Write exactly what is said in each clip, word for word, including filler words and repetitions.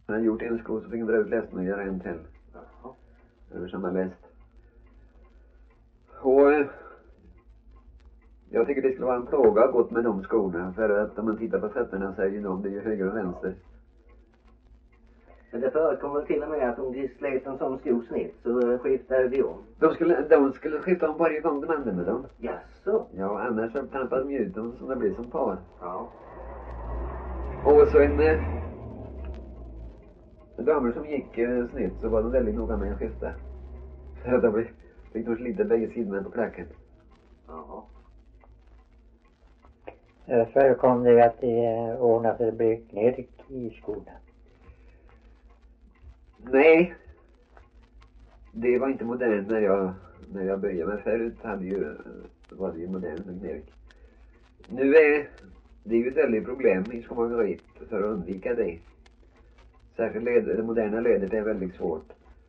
När jag gjort en sko så fick jag dra ut lästen och göra en till. Jaha. Över samma läst. Och eh, jag tycker det skulle vara en plåga att gått med de skorna. För att om man tittar på fötterna så är ju de, det är ju höger och vänster. Men det förekommer till och med att om de slet en sån sko snitt så skiftar de om. De skulle, de skulle skifta om varje gång de använde dem. Jaså? Ja, annars så trampade de ut dem så det blir som par. Ja. Och så en eh, damer som gick eh, snitt så var de väldigt noga med att skifta. Så att de fick de slita bägge sidorna på klacken. Jaha. Förekom det att det ordnade för att bli knirk i skorna? Nej. Det var inte modernt när jag, när jag började. Men förut hade ju, var det ju modernt med knirk. Nu är det ju ett väldigt problem i skomakeriet för att undvika det. Särskilt led, det moderna ledet är väldigt svårt.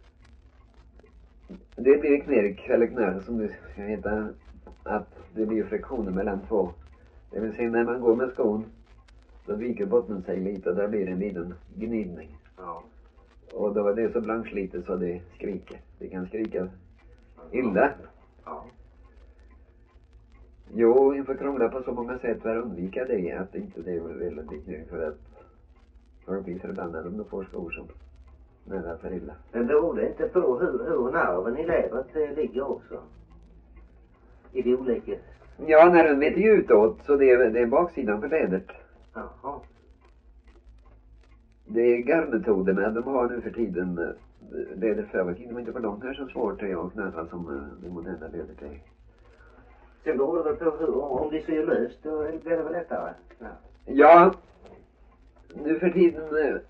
Det blir knirk eller knarr som det ska heta, att det blir friktioner mellan två. Det vill säga när man går med skon så viker botten sig lite och där blir en liten gnidning. Ja. Och då är det så blankslitet så det skriker. Det kan skrika illa. Ja. Jo, inför krångla på så många sätt för att undvika det. Att inte det är väldigt knirk för att folk blir förbannade om de får skor som nära för illa. Men beror det inte på hur, hur nerven i lädret eh, ligger också? I de olika? Ja, när den vet ju utåt så det är, det är baksidan för lädret. Jaha. Det är garvmetoderna de har nu för tiden. Läder förr i tiden var inte på långt här så svårt att knarra som det moderna lädret är. Sen beror det väl på hur, om det ser löst då blir det väl lättare? Ja. Ja, nu för tiden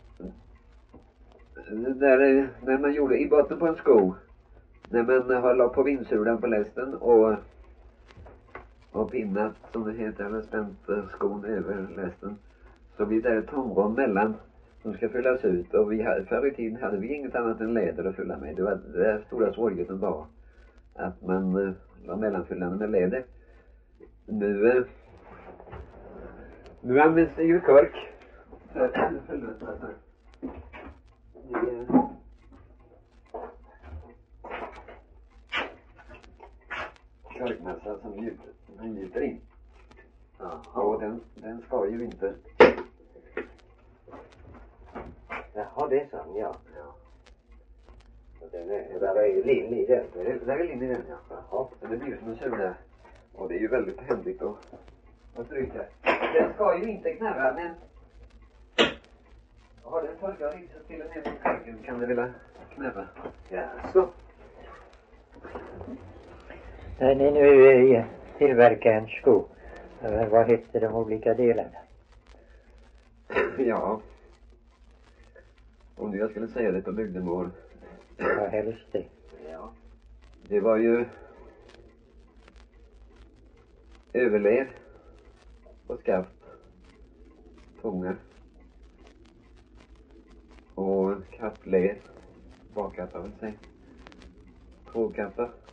där, när man gjorde i botten på en sko, när man har lagt på vindsulan på lästen och och pinnat som det heter eller spänt skon över lästen, så blir det ett tomrum mellan som ska fyllas ut. Och vi hade, förr i tiden hade vi inget annat än läder att fylla med. Det var det stora svårigheten var att man uh, var mellanfyllande med läder. Nu uh, nu används det ju kork. Korkmassa som gjuter, man gjuter in. Jaha. Och den, den ska ju inte. Jaha, det är sant, ja. Ja. Och den är, och där är ju lin i den. Det är, det är linje i den, ja. Jaha. Den blir som en sula. Och det är ju väldigt händigt att, att stryka. Den ska ju inte knarra, men har den torkat lite så till och med mot korken kan det vilja knäppa. Ja, så. När ni nu tillverkar en sko, vad heter de olika delarna? Ja. Om jag skulle säga det på bygdemål. Ja, helst det. Ja. Det var ju överled och skaft, tunga och kappled, bakkappar vill säga, tvåkappar